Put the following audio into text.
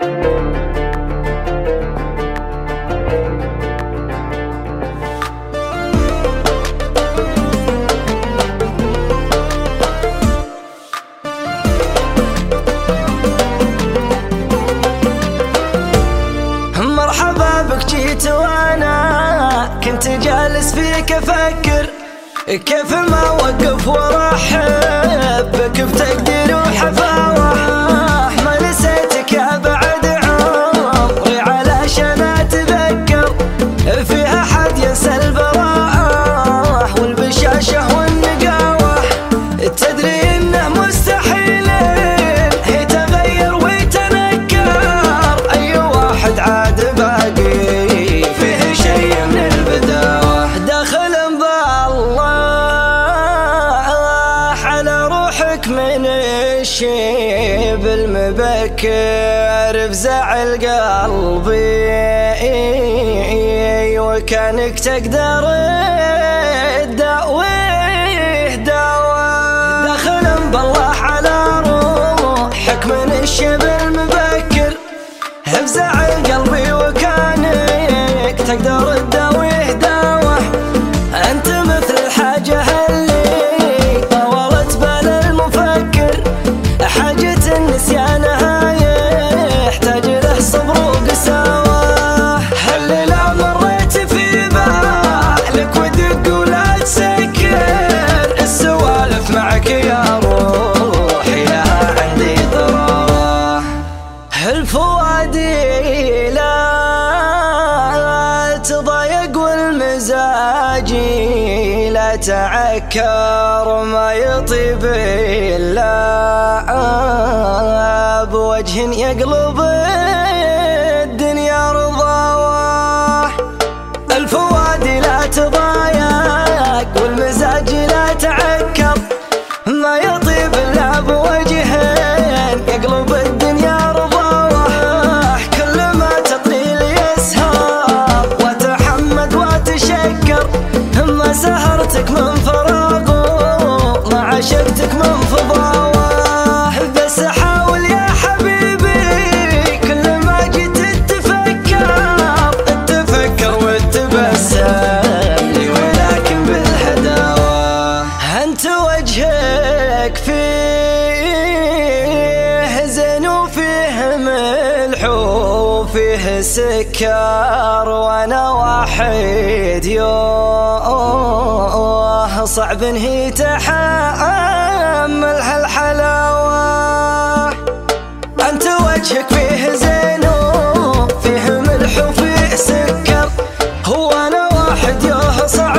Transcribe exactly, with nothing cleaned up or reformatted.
جيت وانا كنت جالس فيك افكر كيف ما وقف وارحب بك بتقدير وحفاوه. ما نسيتك يا بعد عمري علشان اتذكر فيها حد ينسى البراءه والبشاشه والنقاوه. تدري انه مستحيل يتغير ويتنكر اي واحد عاد باقي من الشيب المبكر بزعل قلبي وكانك تقدر تداويه دواء. داخل بالله على روحك من الشيب المبكر بزعل قلبي وكانك تقدر تداويه دواء. انت مثل الحاجة نسيانها يحتاج له صبر وقساوة. هالليلة مريت في بالك ودق ولا تسكر السوالف معك يا روحي لها عندي ضراوة. الفؤادي لا تضايق والمزاج لا تعكر ما يطيب إلا بوجه يقلب الدنيا رضاوة. الفؤاد لا تضايق والمزاج لا تعكر ما يطيب إلا بوجه يقلب الدنيا رضاوة. كل ما تطيل يسهر وتحمد وتشكر ما سهرتك من فراغ ما عشقتك من فضاوة. بس حاول يا حبيبي كل ما جيت تتفكر تفكر وتبسم لي ولكن بالهداوة. انت وجهك فيه زين وفيه ملح وفيه سكر وانا واحد يوه صعب انهي تحمل هالحلاوة. انت وجهك فيه زين وفيه ملح وفيه سكر وانا واحد يوه صعب